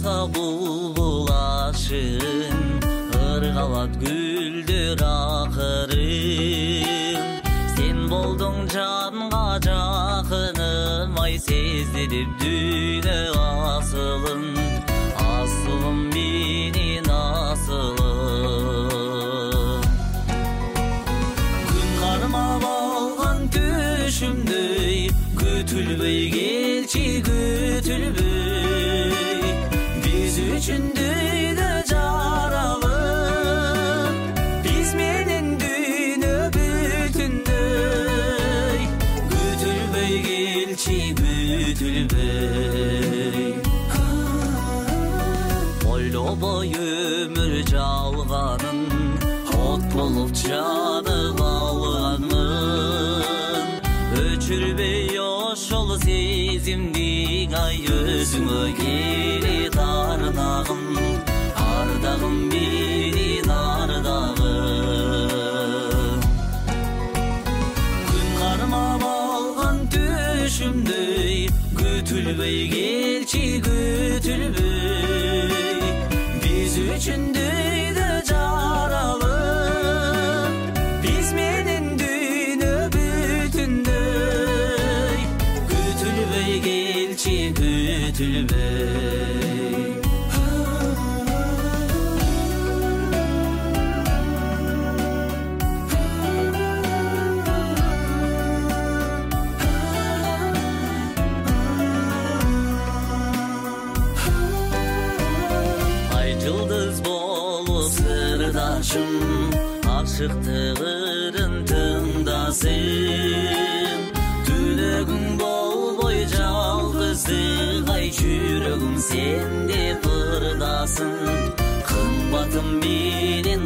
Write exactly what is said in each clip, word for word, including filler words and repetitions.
болса булашын, ыргалат гүлдөр акырын. Сен болдуң жанга жакыным, ай сездирип дүйнө асылын, асылым менин асылым. Күн кармап алган түшүмдөй, күтүлбөй келчи күтүлбөй, биз үчүн дүйнө жаралып, биз менен дүйнө бүтүндөй, күтүлбөй келчи күтүлбөй. Ойлобой өмүр жалганын, от болуп жанып алганмын. Өчүрбөй ошол сезимдиң, ай өзүңө келет ардагым, ардагым менин ардагым. Күн кармап алган түшүмдөй, күтүлбөй келчи күтүлбөй, биз үчүн дүйнө жаралып, биз менен дүйнө бүтүндөй, күтүлбөй келчи күтүлбөй. Жылдыз болуп сырдашым, ашыктыгын тыңдасын. Түнөгүң болбой жалгыздык, ай жүрөгүм сенде ырдасын. Кымбатым менен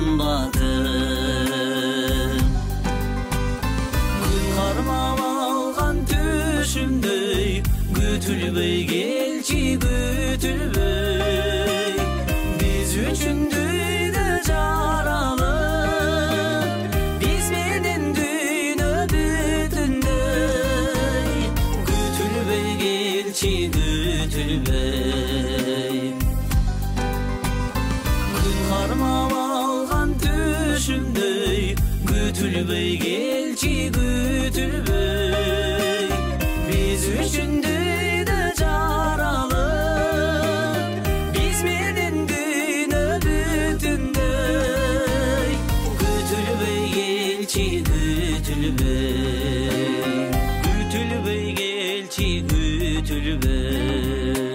кымбатым. Күн кармап алган түшүмдөй, күтүлбөй келчи күтүлбөй, биз үчүн дүйнө жаралып, биз менен дүйнө бүтүндөй, күтүлбөй келчи күтүлбөй. Күн кармап алган түшүмдөй, күтүлбөй келчи күтүлбөй, биз үчүн дүйнө жаралып, биз менен дүйнө бүтүндөй, күтүлбөй келчи күтүлбөй, күтүлбөй келчи күтүлбөй.